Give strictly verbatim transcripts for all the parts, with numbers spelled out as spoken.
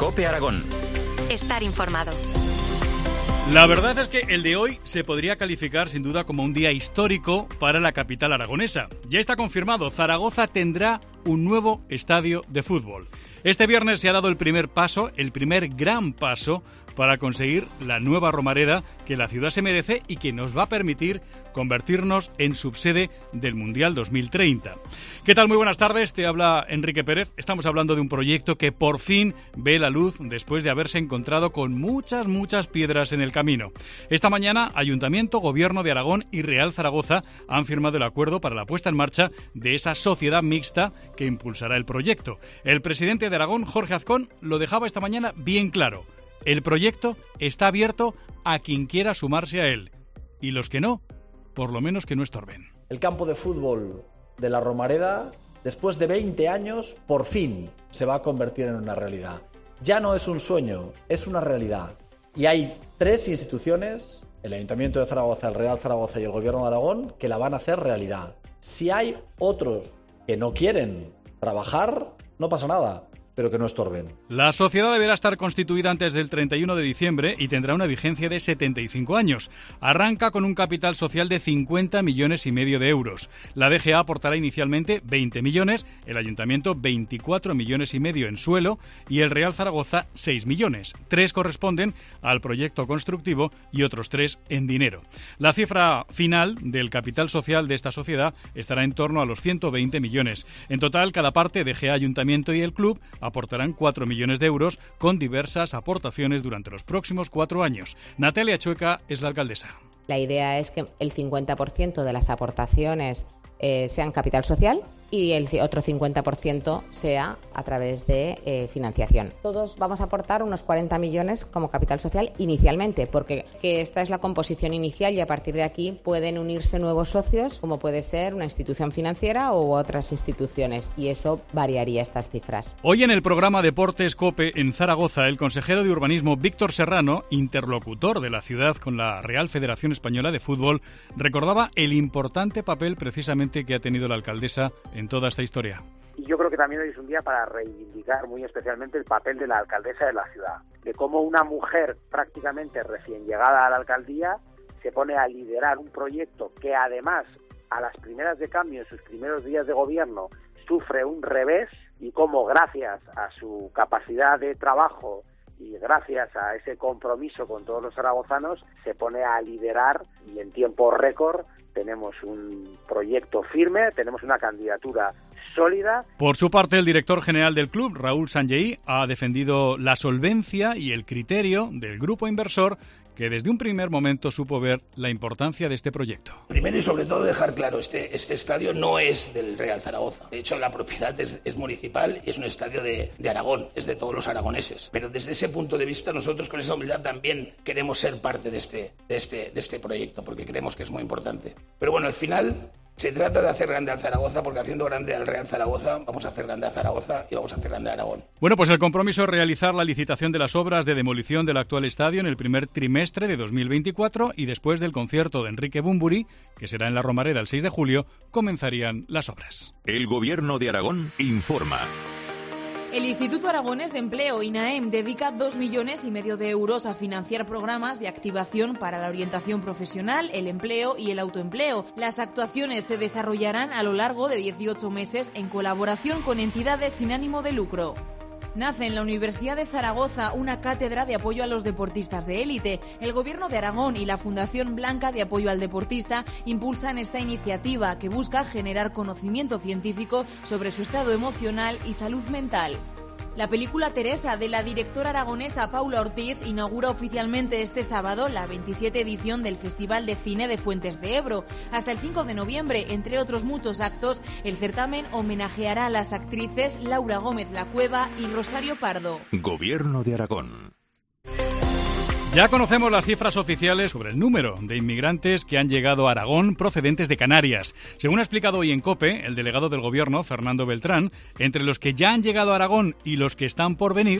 COPE Aragón. Estar informado. La verdad es que el de hoy se podría calificar sin duda como un día histórico para la capital aragonesa. Ya está confirmado, Zaragoza tendrá un nuevo estadio de fútbol. Este viernes se ha dado el primer paso, el primer gran paso para conseguir la nueva Romareda que la ciudad se merece y que nos va a permitir convertirnos en subsede del Mundial dos mil treinta. ¿Qué tal? Muy buenas tardes, te habla Enrique Pérez. Estamos hablando de un proyecto que por fin ve la luz después de haberse encontrado con muchas, muchas piedras en el camino. Esta mañana, Ayuntamiento, Gobierno de Aragón y Real Zaragoza han firmado el acuerdo para la puesta en marcha de esa sociedad mixta que impulsará el proyecto. El presidente de Aragón, Jorge Azcón, lo dejaba esta mañana bien claro. El proyecto está abierto a quien quiera sumarse a él. Y los que no, por lo menos que no estorben. El campo de fútbol de la Romareda, después de veinte años, por fin se va a convertir en una realidad. Ya no es un sueño, es una realidad. Y hay tres instituciones, el Ayuntamiento de Zaragoza, el Real Zaragoza y el Gobierno de Aragón, que la van a hacer realidad. Si hay otros que no quieren trabajar, no pasa nada, pero que no estorben. La sociedad deberá estar constituida antes del treinta y uno de diciembre y tendrá una vigencia de setenta y cinco años. Arranca con un capital social de cincuenta millones y medio de euros. La D G A aportará inicialmente veinte millones, el Ayuntamiento veinticuatro millones y medio en suelo y el Real Zaragoza seis millones. Tres corresponden al proyecto constructivo y otros tres en dinero. La cifra final del capital social de esta sociedad estará en torno a los ciento veinte millones. En total, cada parte, D G A, Ayuntamiento y el club, aportarán cuatro millones de euros con diversas aportaciones durante los próximos cuatro años. Natalia Chueca es la alcaldesa. La idea es que el cincuenta por ciento de las aportaciones eh, sean capital social y el otro cincuenta por ciento sea a través de eh, financiación. Todos vamos a aportar unos cuarenta millones como capital social inicialmente, porque que esta es la composición inicial y a partir de aquí pueden unirse nuevos socios, como puede ser una institución financiera u otras instituciones, y eso variaría estas cifras. Hoy en el programa Deportes COPE en Zaragoza, el consejero de Urbanismo Víctor Serrano, interlocutor de la ciudad con la Real Federación Española de Fútbol, recordaba el importante papel precisamente que ha tenido la alcaldesa en toda esta historia. Y yo creo que también hoy es un día para reivindicar muy especialmente el papel de la alcaldesa de la ciudad, de cómo una mujer prácticamente recién llegada a la alcaldía se pone a liderar un proyecto que además a las primeras de cambio, en sus primeros días de gobierno, sufre un revés, y cómo gracias a su capacidad de trabajo y gracias a ese compromiso con todos los zaragozanos se pone a liderar, y en tiempo récord tenemos un proyecto firme, tenemos una candidatura sólida. Por su parte, el director general del club, Raúl Sanjei, ha defendido la solvencia y el criterio del grupo inversor que desde un primer momento supo ver la importancia de este proyecto. Primero y sobre todo dejar claro, este, este estadio no es del Real Zaragoza. De hecho, la propiedad es, es municipal y es un estadio de, de Aragón, es de todos los aragoneses. Pero desde ese punto de vista, nosotros con esa humildad también queremos ser parte de este, de este, de este proyecto, porque creemos que es muy importante. Pero bueno, al final se trata de hacer grande al Zaragoza, porque haciendo grande al Real Zaragoza, vamos a hacer grande a Zaragoza y vamos a hacer grande a Aragón. Bueno, pues el compromiso es realizar la licitación de las obras de demolición del actual estadio en el primer trimestre de dos mil veinticuatro y después del concierto de Enrique Bunbury, que será en la Romareda el seis de julio, comenzarían las obras. El Gobierno de Aragón informa. El Instituto Aragonés de Empleo, INAEM, dedica dos millones y medio de euros a financiar programas de activación para la orientación profesional, el empleo y el autoempleo. Las actuaciones se desarrollarán a lo largo de dieciocho meses en colaboración con entidades sin ánimo de lucro. Nace en la Universidad de Zaragoza una cátedra de apoyo a los deportistas de élite. El Gobierno de Aragón y la Fundación Blanca de Apoyo al Deportista impulsan esta iniciativa que busca generar conocimiento científico sobre su estado emocional y salud mental. La película Teresa, de la directora aragonesa Paula Ortiz, inaugura oficialmente este sábado la veintisiete edición del Festival de Cine de Fuentes de Ebro. Hasta el cinco de noviembre, entre otros muchos actos, el certamen homenajeará a las actrices Laura Gómez Lacueva y Rosario Pardo. Gobierno de Aragón. Ya conocemos las cifras oficiales sobre el número de inmigrantes que han llegado a Aragón procedentes de Canarias. Según ha explicado hoy en COPE el delegado del Gobierno, Fernando Beltrán, entre los que ya han llegado a Aragón y los que están por venir,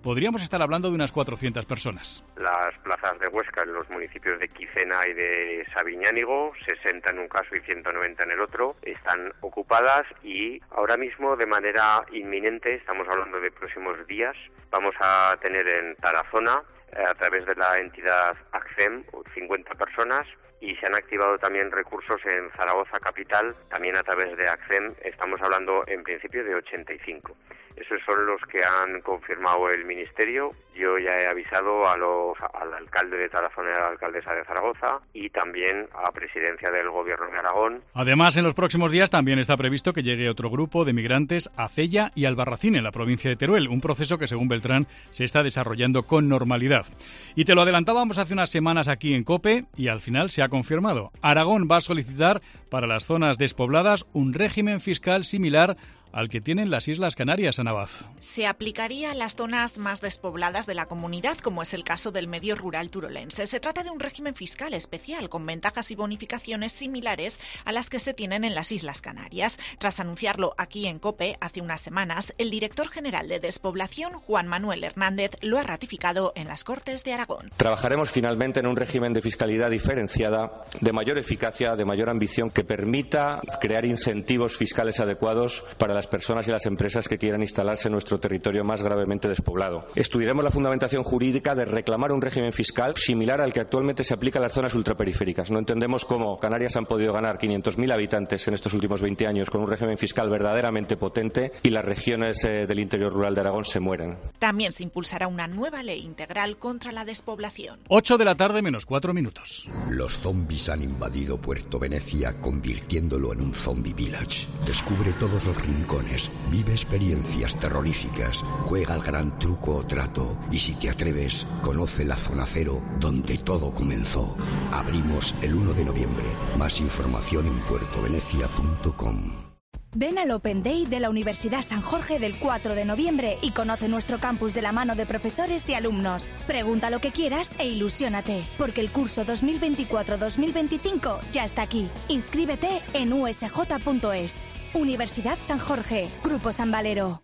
podríamos estar hablando de unas cuatrocientas personas. Las plazas de Huesca en los municipios de Quicena y de Sabiñánigo, sesenta en un caso y ciento noventa en el otro, están ocupadas y ahora mismo de manera inminente, estamos hablando de próximos días, vamos a tener en Tarazona, eh, a través de la entidad ACCEM, cincuenta personas, y se han activado también recursos en Zaragoza capital, también a través de ACCEM, estamos hablando en principio de ochenta y cinco. Esos son los que han confirmado el Ministerio. Yo ya he avisado a los, al alcalde de Tarazona y a la alcaldesa de Zaragoza y también a Presidencia del Gobierno de Aragón. Además, en los próximos días también está previsto que llegue otro grupo de migrantes a Cella y Albarracín, en la provincia de Teruel, un proceso que, según Beltrán, se está desarrollando con normalidad. Y te lo adelantábamos hace unas semanas aquí en COPE y al final se ha confirmado. Aragón va a solicitar para las zonas despobladas un régimen fiscal similar al que tienen las Islas Canarias, Ana Vaz. Se aplicaría a las zonas más despobladas de la comunidad, como es el caso del medio rural turolense. Se trata de un régimen fiscal especial, con ventajas y bonificaciones similares a las que se tienen en las Islas Canarias. Tras anunciarlo aquí en COPE hace unas semanas, el director general de Despoblación, Juan Manuel Hernández, lo ha ratificado en las Cortes de Aragón. Trabajaremos finalmente en un régimen de fiscalidad diferenciada, de mayor eficacia, de mayor ambición, que permita crear incentivos fiscales adecuados para las personas y las empresas que quieran instalarse en nuestro territorio más gravemente despoblado. Estudiaremos la fundamentación jurídica de reclamar un régimen fiscal similar al que actualmente se aplica a las zonas ultraperiféricas. No entendemos cómo Canarias han podido ganar quinientos mil habitantes en estos últimos veinte años con un régimen fiscal verdaderamente potente y las regiones eh, del interior rural de Aragón se mueren. También se impulsará una nueva ley integral contra la despoblación. ocho de la tarde menos cuatro minutos. Los zombies han invadido Puerto Venecia, convirtiéndolo en un zombie village. Descubre todos los rincones, vive experiencias terroríficas, juega al gran truco o trato y, si te atreves, conoce la zona cero donde todo comenzó. Abrimos el uno de noviembre. Más información en puerto venecia punto com. Ven al Open Day de la Universidad San Jorge del cuatro de noviembre y conoce nuestro campus de la mano de profesores y alumnos. Pregunta lo que quieras e ilusiónate, porque el curso dos mil veinticuatro dos mil veinticinco ya está aquí. Inscríbete en u s j punto es. Universidad San Jorge, Grupo San Valero.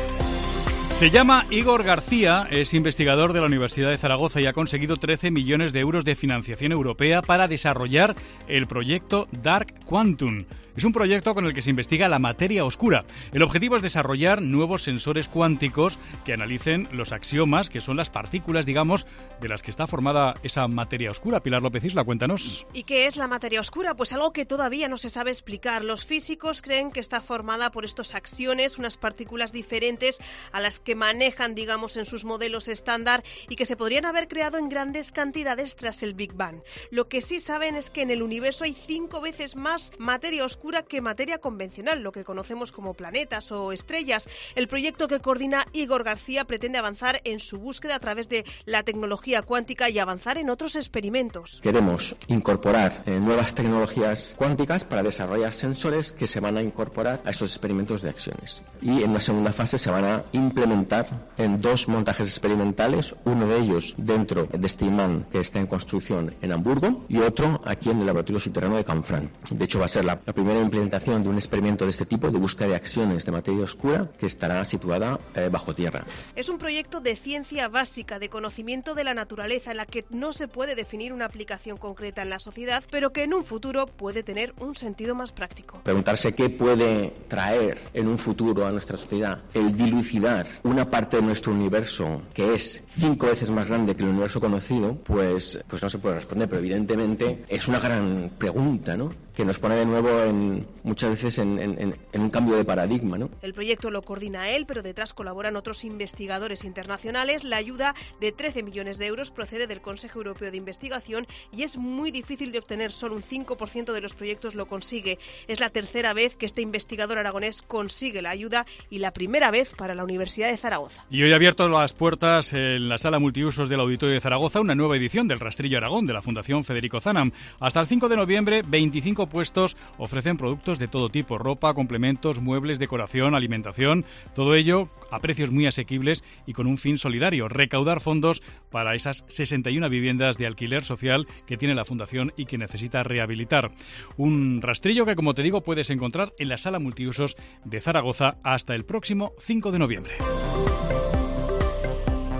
Se llama Igor García, es investigador de la Universidad de Zaragoza y ha conseguido trece millones de euros de financiación europea para desarrollar el proyecto Dark Quantum. Es un proyecto con el que se investiga la materia oscura. El objetivo es desarrollar nuevos sensores cuánticos que analicen los axiomas, que son las partículas, digamos, de las que está formada esa materia oscura. Pilar López Isla, cuéntanos. ¿Y qué es la materia oscura? Pues algo que todavía no se sabe explicar. Los físicos creen que está formada por estos axiones, unas partículas diferentes a las que manejan, digamos, en sus modelos estándar y que se podrían haber creado en grandes cantidades tras el Big Bang. Lo que sí saben es que en el universo hay cinco veces más materia oscura que materia convencional, lo que conocemos como planetas o estrellas. El proyecto que coordina Igor García pretende avanzar en su búsqueda a través de la tecnología cuántica y avanzar en otros experimentos. Queremos incorporar eh, nuevas tecnologías cuánticas para desarrollar sensores que se van a incorporar a estos experimentos de axiones. Y en una segunda fase se van a implementar en dos montajes experimentales, uno de ellos dentro de este imán que está en construcción en Hamburgo y otro aquí en el laboratorio subterráneo de Canfranc. De hecho, va a ser la, la primera implementación de un experimento de este tipo de búsqueda de axiones de materia oscura que estará situada eh, bajo tierra. Es un proyecto de ciencia básica, de conocimiento de la naturaleza, en la que no se puede definir una aplicación concreta en la sociedad, pero que en un futuro puede tener un sentido más práctico. Preguntarse qué puede traer en un futuro a nuestra sociedad el dilucidar una parte de nuestro universo que es cinco veces más grande que el universo conocido, pues, pues no se puede responder, pero evidentemente es una gran pregunta, ¿no?, que nos pone de nuevo en, muchas veces en, en, en un cambio de paradigma, ¿no? El proyecto lo coordina él, pero detrás colaboran otros investigadores internacionales. La ayuda de trece millones de euros procede del Consejo Europeo de Investigación y es muy difícil de obtener. Solo un cinco por ciento de los proyectos lo consigue. Es la tercera vez que este investigador aragonés consigue la ayuda y la primera vez para la Universidad de Zaragoza. Y hoy ha abierto las puertas en la sala multiusos del Auditorio de Zaragoza una nueva edición del Rastrillo Aragón de la Fundación Federico Zanam. Hasta el cinco de noviembre, veinticinco puestos ofrecen productos de todo tipo, ropa, complementos, muebles, decoración, alimentación, todo ello a precios muy asequibles y con un fin solidario, recaudar fondos para esas sesenta y una viviendas de alquiler social que tiene la Fundación y que necesita rehabilitar. Un rastrillo que, como te digo, puedes encontrar en la sala multiusos de Zaragoza hasta el próximo cinco de noviembre.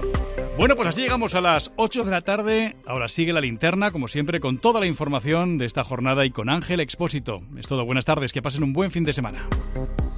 Bueno, pues así llegamos a las ocho de la tarde. Ahora sigue la linterna, como siempre, con toda la información de esta jornada y con Ángel Expósito. Es todo. Buenas tardes. Que pasen un buen fin de semana.